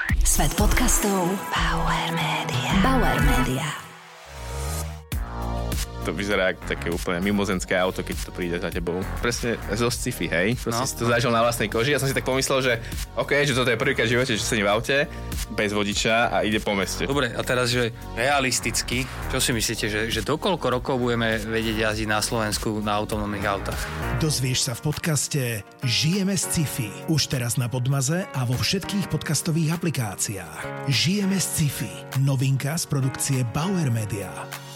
Svet podcastov Bauer Media. Bauer Media. To vyzerá ako také úplne mimozenské auto, keď to príde za tebou. Presne zo sci-fi, hej? Si to zažil na vlastnej koži. Ja som si tak pomyslel, že že toto je prvýkrát v živote, že sedím v aute bez vodiča a ide po meste. Dobre, a teraz, že realisticky, čo si myslíte, že do koľko rokov budeme vedieť jazdiť na Slovensku na autonómnych autách? Dozvieš sa v podcaste Žijeme z sci-fi. Už teraz na Podmaze a vo všetkých podcastových aplikáciách. Žijeme z sci-fi. Novinka z produkcie Bauer Media.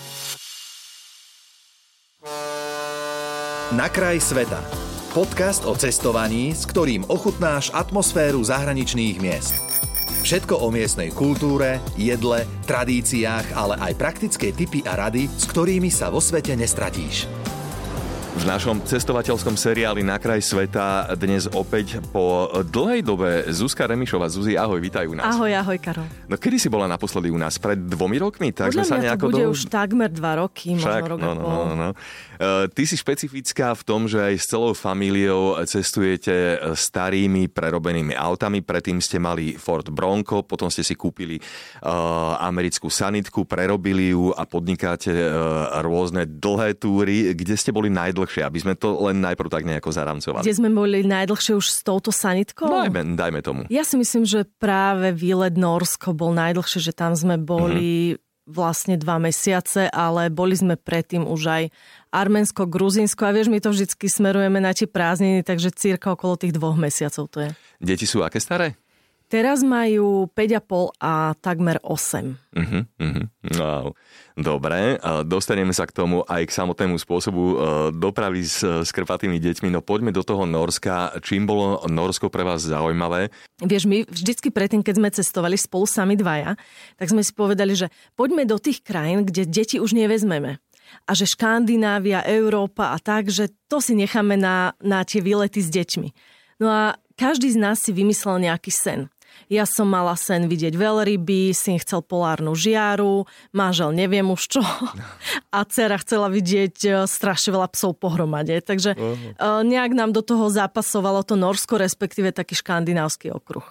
Na kraj sveta. Podcast o cestovaní, s ktorým ochutnáš atmosféru zahraničných miest. Všetko o miestnej kultúre, jedle, tradíciách, ale aj praktické tipy a rady, s ktorými sa vo svete nestratíš. V našom cestovateľskom seriáli Na kraj sveta dnes opäť po dlhej dobe Zuzka Remišová. Zuzi, ahoj, vítaj u nás. Ahoj, Karol. No kedy si bola naposledy u nás? Pred 2 rokmi? Tak podľa sme sa mňa nejako to bude už takmer 2 roky, však, možno rok a pol. No. Ty si špecifická v tom, že aj s celou familiou cestujete starými prerobenými autami. Predtým ste mali Ford Bronco, potom ste si kúpili americkú sanitku, prerobili ju a podnikáte rôzne dlhé túry. Kde ste boli najdlhšie, aby sme to len najprv tak nejako zaramcovali? Kde sme boli najdlhšie už s touto sanitkou? Dajme tomu. Ja si myslím, že práve výlet Nórsko bol najdlhšie, že tam sme boli vlastne 2 mesiace, ale boli sme predtým už aj Arménsko, Gruzínsko a vieš, my to vždycky smerujeme na tie prázdniny, takže cirka okolo tých 2 mesiacov to je. Deti sú aké staré? Teraz majú 5,5 a takmer 8. Wow. Dobre, dostaneme sa k tomu aj k samotnému spôsobu dopravy s krpatými deťmi. No poďme do toho Nórska. Čím bolo Nórsko pre vás zaujímavé? Vieš, my vždycky predtým, keď sme cestovali spolu sami dvaja, tak sme si povedali, že poďme do tých krajín, kde deti už nevezmeme. A že Škandinávia, Európa a tak, že to si necháme na tie výlety s deťmi. No a každý z nás si vymyslel nejaký sen. Ja som mala sen vidieť veľryby, syn chcel polárnu žiaru, manžel neviem už čo a dcera chcela vidieť strašne veľa psov pohromade. Takže nejak nám do toho zapasovalo to Nórsko, respektíve taký škandinávsky okruh.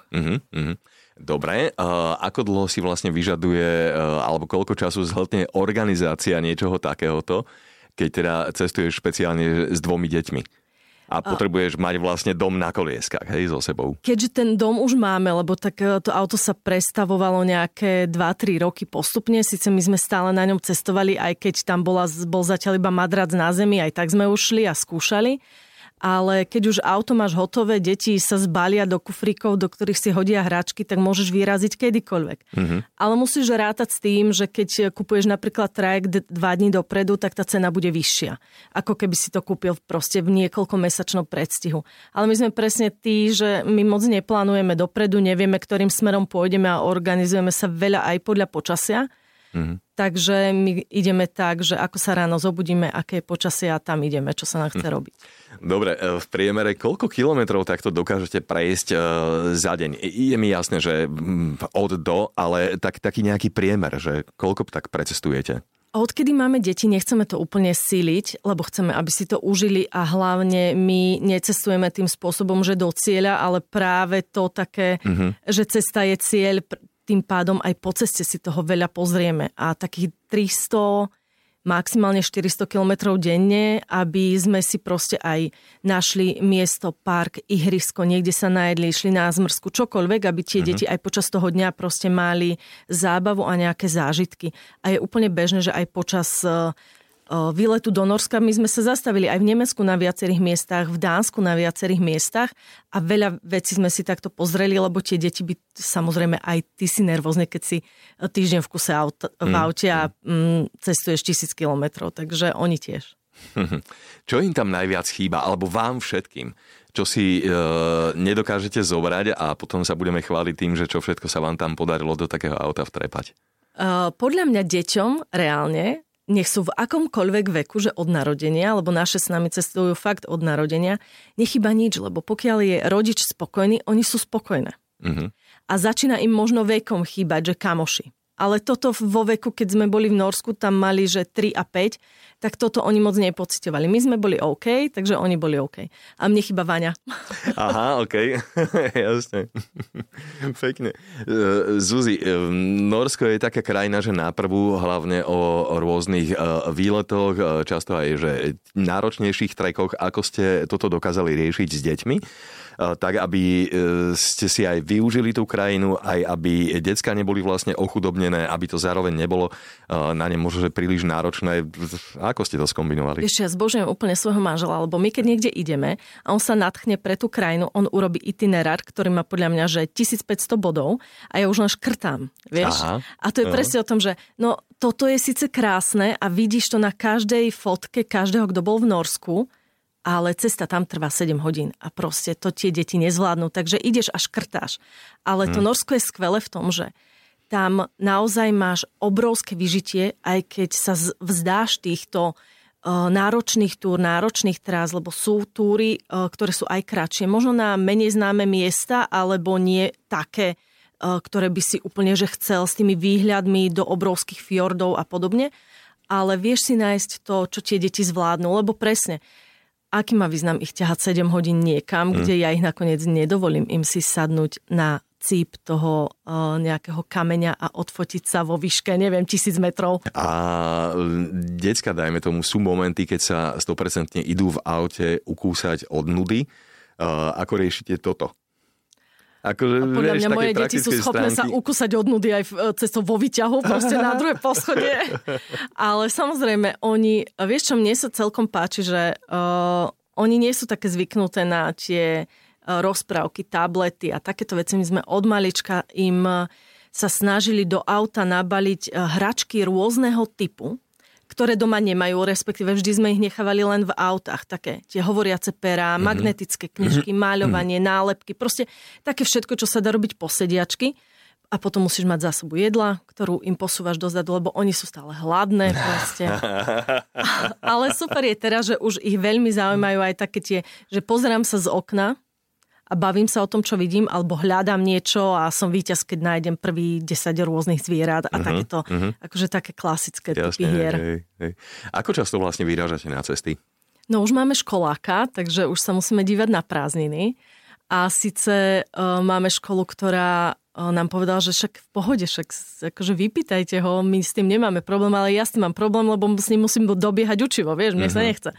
Dobre, ako dlho si vlastne vyžaduje, alebo koľko času zhltne organizácia niečoho takéhoto, keď teda cestuješ špeciálne s 2 deťmi? A potrebuješ mať vlastne dom na kolieskách, hej, so sebou. Keďže ten dom už máme, lebo tak to auto sa prestavovalo nejaké 2-3 roky postupne, síce my sme stále na ňom cestovali, aj keď tam bol zatiaľ iba madrac na zemi, aj tak sme ušli a skúšali. Ale keď už auto máš hotové, deti sa zbalia do kufríkov, do ktorých si hodia hračky, tak môžeš vyraziť kedykoľvek. Ale musíš rátať s tým, že keď kupuješ napríklad trajekt 2 dní dopredu, tak tá cena bude vyššia. Ako keby si to kúpil proste v niekoľkomesačnom predstihu. Ale my sme presne tí, že my moc neplánujeme dopredu, nevieme, ktorým smerom pôjdeme a organizujeme sa veľa aj podľa počasia. Takže my ideme tak, že ako sa ráno zobudíme, aké je počasie a tam ideme, čo sa nám chce robiť. Dobre, v priemere koľko kilometrov takto dokážete prejsť za deň? Je mi jasné, že od do, ale taký nejaký priemer, že koľko tak precestujete? Odkedy máme deti, nechceme to úplne síliť, lebo chceme, aby si to užili a hlavne my necestujeme tým spôsobom, že do cieľa, ale práve to také, že cesta je cieľ, tým pádom aj po ceste si toho veľa pozrieme a takých 300, maximálne 400 kilometrov denne, aby sme si proste aj našli miesto, park, ihrisko, niekde sa najedli, išli na zmrzku, čokoľvek, aby tie deti aj počas toho dňa proste mali zábavu a nejaké zážitky. A je úplne bežné, že aj počas výletu do Nórska my sme sa zastavili aj v Nemecku na viacerých miestach, v Dánsku na viacerých miestach a veľa vecí sme si takto pozreli, lebo tie deti by samozrejme aj ty si nervózne, keď si týždeň v kuse v aute a cestuješ 1000 kilometrov, takže oni tiež. Čo im tam najviac chýba, alebo vám všetkým? Čo si nedokážete zobrať a potom sa budeme chváliť tým, že čo všetko sa vám tam podarilo do takého auta vtrepať? Podľa mňa deťom reálne nech sú v akomkoľvek veku, že od narodenia, lebo naše s nami cestujú fakt od narodenia, nechýba nič, lebo pokiaľ je rodič spokojný, oni sú spokojné. A začína im možno vekom chýbať, že kamoši. Ale toto vo veku, keď sme boli v Norsku, tam mali, že 3 a 5, tak toto oni moc nepociťovali. My sme boli OK, takže oni boli OK. A mne chýba Vaňa. Aha, OK. Jasne. Pekne. Zuzi, Norsko je taká krajina, že náprvu hlavne o rôznych výletoch, často aj že náročnejších trekoch, ako ste toto dokázali riešiť s deťmi, tak aby ste si aj využili tú krajinu, aj aby decká neboli vlastne ochudobnené, aby to zároveň nebolo na ne možno príliš náročné. Ako ste to skombinovali? Ešte ja zbožňujem úplne svojho manžela, lebo my keď niekde ideme a on sa nadchne pre tú krajinu, on urobí itinerár, ktorý má podľa mňa, že 1500 bodov a ja už len škrtám, vieš? Aha, a to je presne o tom, že no toto je síce krásne a vidíš to na každej fotke každého, kto bol v Norsku, ale cesta tam trvá 7 hodín a proste to tie deti nezvládnu, takže ideš a škrtáš. Ale to Norsko je skvelé v tom, že tam naozaj máš obrovské vyžitie, aj keď sa vzdáš týchto náročných túr, náročných trás, lebo sú túry, ktoré sú aj kratšie, možno na menej známe miesta, alebo nie také, ktoré by si úplne že chcel s tými výhľadmi do obrovských fjordov a podobne, ale vieš si nájsť to, čo tie deti zvládnu, lebo presne aký má význam ich ťahať 7 hodín niekam, kde ja ich nakoniec nedovolím im si sadnúť na cíp toho nejakého kameňa a odfotiť sa vo výške, neviem, 1000 metrov. A decka, dajme tomu, sú momenty, keď sa 100% idú v aute ukúsať od nudy. Ako riešite toto? Podľa mňa moje deti sú schopné sa ukúsať od nudy aj cestou vo výťahu, proste na druhé poschodie. Ale samozrejme, oni, vieš čo, mne sa celkom páči, že oni nie sú také zvyknuté na tie rozprávky, tablety a takéto veci. My sme od malička im sa snažili do auta nabaliť hračky rôzneho typu, ktoré doma nemajú, respektíve vždy sme ich nechávali len v autách. Také tie hovoriace perá, magnetické knižky, maľovanie, nálepky, proste také všetko, čo sa dá robiť po sediačky. A potom musíš mať zásobu jedla, ktorú im posúvaš dozadu, lebo oni sú stále hladné proste. Ale super je teraz, že už ich veľmi zaujímajú aj také tie, že pozerám sa z okna a bavím sa o tom, čo vidím, alebo hľadám niečo a som víťaz, keď nájdem prvý 10 rôznych zvierat a takéto, akože také klasické typy hier. Hej. Ako často vlastne vyrážate na cesty? No už máme školáka, takže už sa musíme dívať na prázdniny. A síce máme školu, ktorá nám povedala, že však v pohode, však akože vypýtajte ho, my s tým nemáme problém, ale ja s tým mám problém, lebo s ním musím dobiehať učivo, vieš, mne sa nechce.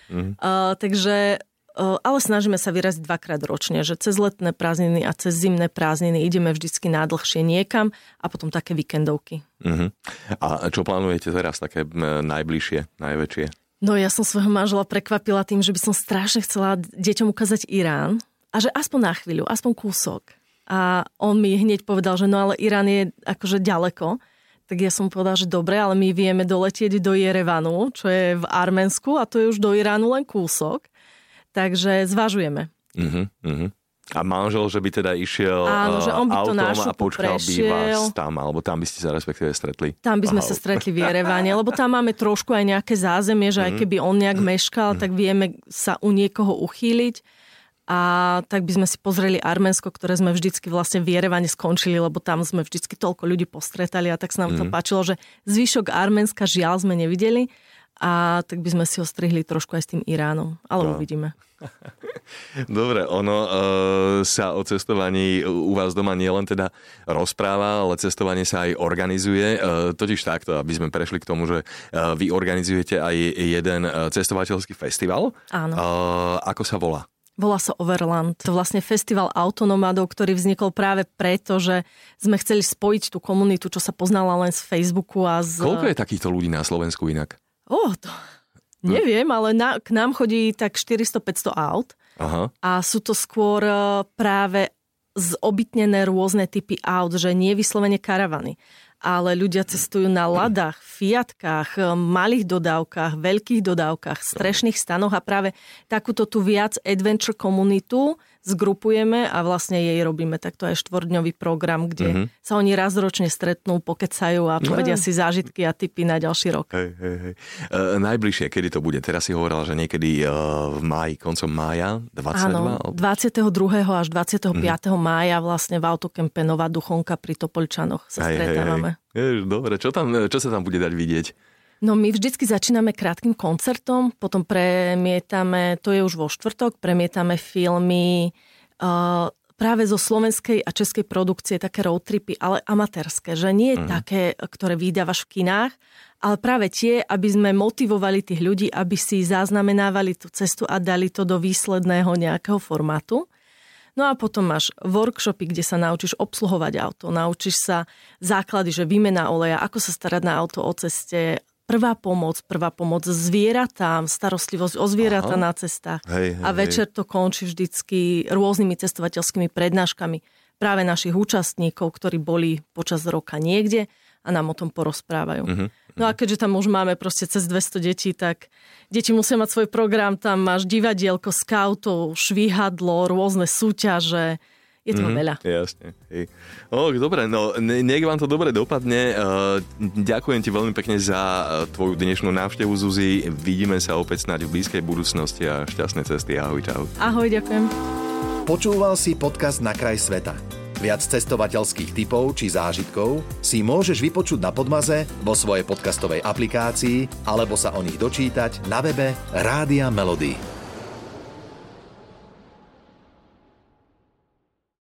Takže ale snažíme sa vyraziť 2-krát ročne, že cez letné prázdniny a cez zimné prázdniny ideme vždycky na dlhšie niekam a potom také víkendovky. A čo plánujete teraz také najbližšie, najväčšie? No ja som svojho manžela prekvapila tým, že by som strašne chcela deťom ukázať Irán a že aspoň na chvíľu, aspoň kúsok. A on mi hneď povedal, že no ale Irán je akože ďaleko. Tak ja som povedal, že dobre, ale my vieme doletieť do Jerevanu, čo je v Arménsku a to je už do Iránu len kúsok. Takže zvažujeme. A manžel, že by teda išiel autom a počkal by vás tam, alebo tam by ste sa respektíve stretli? Tam by sme sa stretli v Jerevane, lebo tam máme trošku aj nejaké zázemie, že aj keby on nejak meškal, tak vieme sa u niekoho uchýliť. A tak by sme si pozreli Arménsko, ktoré sme vždycky vlastne v Jerevane skončili, lebo tam sme vždycky toľko ľudí postretali a tak sa nám to páčilo, že zvyšok Arménska žiaľ sme nevideli. A tak by sme si ho strihli trošku aj s tým Iránom. Ale uvidíme. Dobre, ono sa o cestovaní u vás doma nielen teda rozpráva, ale cestovanie sa aj organizuje. Totiž takto, aby sme prešli k tomu, že vy organizujete aj jeden cestovateľský festival. Áno. Ako sa volá? Volá sa Overland. To vlastne festival autonomádov, ktorý vznikol práve preto, že sme chceli spojiť tú komunitu, čo sa poznala len z Facebooku a z... Koľko je takýchto ľudí na Slovensku inak? To neviem, ale k nám chodí tak 400-500 aut. Aha. A sú to skôr práve zobytnené rôzne typy aut, že nie vyslovene karavany. Ale ľudia cestujú na Ladách, Fiatkách, malých dodávkach, veľkých dodávkach, strešných stanoch a práve takúto tu viac adventure komunitu zgrupujeme a vlastne jej robíme takto aj 4-dňový program, kde sa oni raz ročne stretnú, pokecajú a povedia si zážitky a tipy na ďalší rok. Hej. Najbližšie, kedy to bude? Teraz si hovorila, že niekedy v máji, koncom mája, 22? Áno, 22. až 25. mája vlastne v autokempe Nová Duchonka pri Topoľčanoch sa stretávame. Dobre, čo sa tam bude dať vidieť? No my vždycky začíname krátkym koncertom, potom premietame, to je už vo štvrtok, premietame filmy práve zo slovenskej a českej produkcie, také road tripy, ale amatérske, že nie také, ktoré vydávaš v kinách, ale práve tie, aby sme motivovali tých ľudí, aby si zaznamenávali tú cestu a dali to do výsledného nejakého formátu. No a potom máš workshopy, kde sa naučíš obsluhovať auto, naučíš sa základy, že výmena oleja, ako sa starať na auto o ceste, prvá pomoc zvieratám, starostlivosť o zvieratá na cestách. A večer to končí vždycky rôznymi cestovateľskými prednáškami práve našich účastníkov, ktorí boli počas roka niekde a nám o tom porozprávajú. No a keďže tam už máme proste cez 200 detí, tak deti musia mať svoj program, tam máš divadielko, skautov, švíhadlo, rôzne súťaže. Je toho veľa. Jasne. Dobre, no nech vám to dobre dopadne. Ďakujem ti veľmi pekne za tvoju dnešnú návštevu, Zuzi. Vidíme sa opäť snáď v blízkej budúcnosti a šťastné cesty. Ahoj, čau. Ahoj, ďakujem. Počúval si podcast Na kraj sveta. Viac cestovateľských tipov či zážitkov si môžeš vypočuť na Podmaze, vo svojej podcastovej aplikácii alebo sa o nich dočítať na webe Rádia Melody.